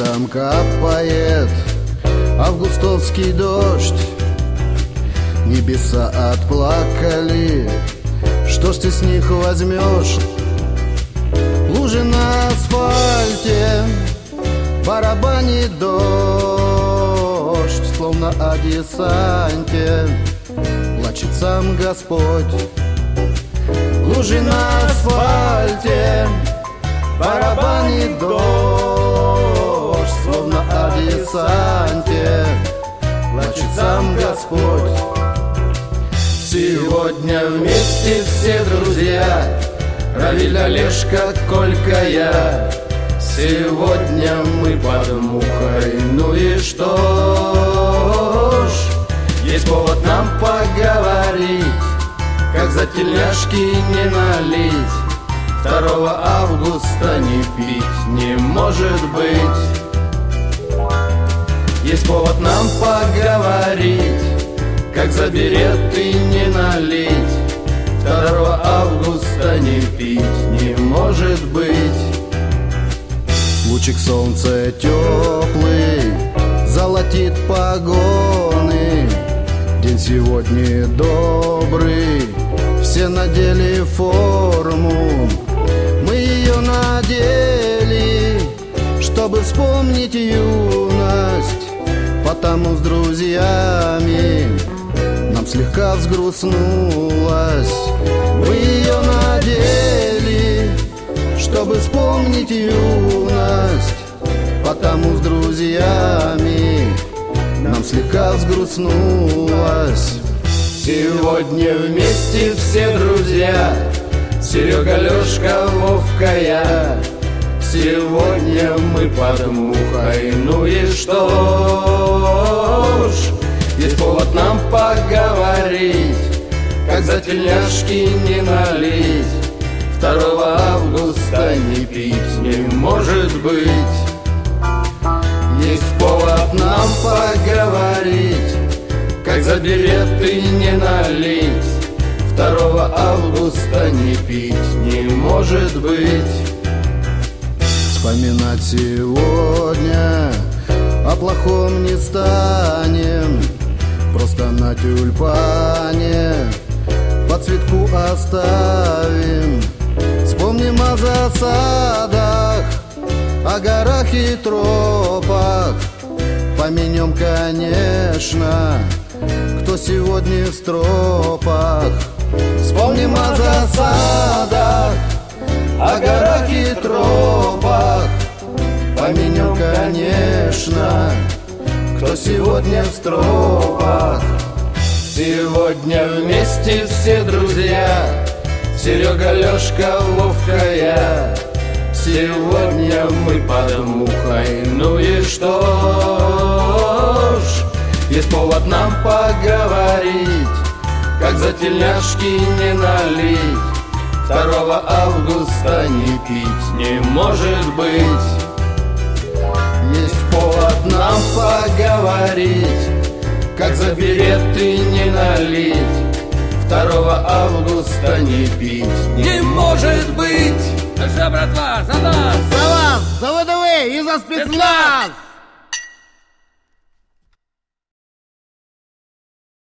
летом капает августовский дождь. Небеса отплакали, что ж ты с них возьмешь? Лужи на асфальте, барабанит дождь, словно о десанте плачет сам Господь. Лужи на асфальте, барабанит дождь, словно о десанте плачет сам Господь. Сегодня вместе все друзья, Равиль, Олежка, Колька, я. Сегодня мы под мухой, ну и что ж, есть повод нам поговорить, как за тельняшки не налить. 2 августа не пить не может быть. Есть повод нам поговорить, как за береты не налить. 2 августа не пить не может быть. Лучик солнца теплый золотит погоны. День сегодня добрый, все надели форму. Мы ее надели, чтобы вспомнить юность, потому с друзьями нам слегка взгрустнулось. Мы ее надели, чтобы вспомнить юность, потому с друзьями нам слегка взгрустнулось. Сегодня вместе все друзья, Серега, Лешка, Вовка, я. Сегодня мы под мухой, ну и что ж, есть повод нам поговорить, как за тельняшки не налить. 2 августа не пить не может быть. Есть повод нам поговорить, как за береты не налить. 2 августа не пить не может быть. Вспоминать сегодня о плохом не станем, просто на тюльпане по цветку оставим. Вспомним о засадах, о горах и тропах. Помянем, конечно, кто сегодня в стропах. Вспомним о засадах, о горах и тропах. Помянем, конечно, кто сегодня в стропах. Сегодня вместе все друзья, Серега, Лешка, Вовка, я. Сегодня мы под мухой, ну и что ж, есть повод нам поговорить, как за тельняшки не налить. 2 августа не пить не может быть. Есть повод нам поговорить, как за береты не налить. 2 августа не пить не может быть. Ну что, братва, за нас! За вас, за ВДВ и за спецназ!